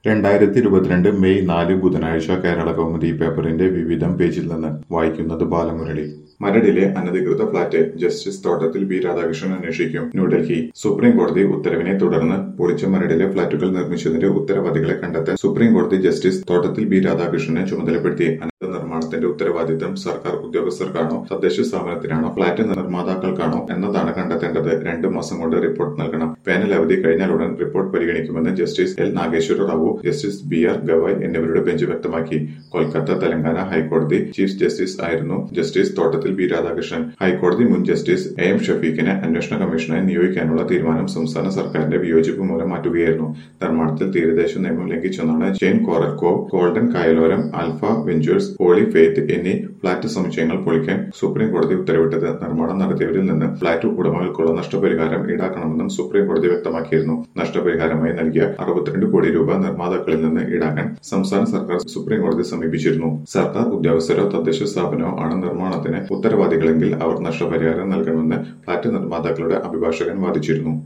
2022 May 4 ബുധനാഴ്ച കേരളകൗമുദി പേപ്പറിന്റെ വിവിധം പേജിൽ നിന്ന് വായിക്കുന്നത് ബാലമുരളി. മരടിലെ അനധികൃത flat justice Thottathil B Radhakrishnan അന്വേഷിക്കും. ന്യൂഡൽഹി. സുപ്രീം കോടതി ഉത്തരവിനെ തുടർന്ന് പൊളിച്ച മരടിലെ ഫ്ളാറ്റുകൾ നിർമ്മിച്ചതിന്റെ ഉത്തരവാദികളെ കണ്ടെത്താൻ സുപ്രീം കോടതി ജസ്റ്റിസ് തോട്ടത്തിൽ ബി രാധാകൃഷ്ണനെ ചുമതലപ്പെടുത്തി. അനധികൃത നിർമ്മാണത്തിന്റെ ഉത്തരവാദിത്തം സർക്കാർ ഉദ്യോഗസ്ഥർക്കാണോ തദ്ദേശ സ്ഥാപനത്തിനാണോ ഫ്ളാറ്റ് നിർമ്മാതാക്കൾക്കാണോ എന്നതാണ് കണ്ടെത്തേണ്ടത്. 2 മാസം കൊണ്ട് റിപ്പോർട്ട് നൽകണം. വേനൽ അവധി കഴിഞ്ഞാലുടൻ റിപ്പോർട്ട് പരിഗണിക്കുമെന്ന് justice L Nageswara Rao, justice B R Gavai എന്നിവരുടെ ബെഞ്ച് വ്യക്തമാക്കി. കൊൽക്കത്ത തെലങ്കാന ഹൈക്കോടതി ചീഫ് ജസ്റ്റിസ് ആയിരുന്നു ജസ്റ്റിസ് തോട്ടത്തിൽ ബി രാധാകൃഷ്ണൻ. ഹൈക്കോടതി മുൻ ജസ്റ്റിസ് എ എം ഷഫീഖിനെ അന്വേഷണ കമ്മീഷനായി നിയോഗിക്കാനുള്ള തീരുമാനം സംസ്ഥാന സർക്കാരിന്റെ വിയോജിപ്പ് മൂലം മാറ്റുകയായിരുന്നു. നിർമ്മാണത്തിൽ തീരദേശ നിയമം ലംഘിച്ചെന്നാണ് Jain Coral Cove, Golden Kayaloram, Alfa Ventures, Holy Faith എന്നീ ഫ്ളാറ്റ് സമുച്ചയങ്ങൾ പൊളിക്കാൻ സുപ്രീം കോടതി ഉത്തരവിട്ടത്. നിർമ്മാണം നടത്തിയവരിൽ നിന്ന് ഫ്ളാറ്റ് ഉടമകൾക്കുള്ള നഷ്ടപരിഹാരം ഈടാക്കണമെന്നും സുപ്രീം കോടതി വ്യക്തമാക്കിയിരുന്നു. നഷ്ടപരിഹാരമായി നൽകിയ 62 കോടി രൂപ നിർമ്മാതാക്കളിൽ നിന്ന് ഈടാക്കാൻ സംസ്ഥാന സർക്കാർ സുപ്രീം കോടതിയെ സമീപിച്ചിരുന്നു. സർക്കാർ ഉദ്യോഗസ്ഥരോ തദ്ദേശ സ്ഥാപനമോ ആണ് നിർമ്മാണത്തിന് ഉത്തരവാദികളെങ്കിൽ അവർ നഷ്ടപരിഹാരം നൽകണമെന്ന് ഫ്ളാറ്റ് നിർമ്മാതാക്കളുടെ അഭിഭാഷകൻ വാദിച്ചിരുന്നു.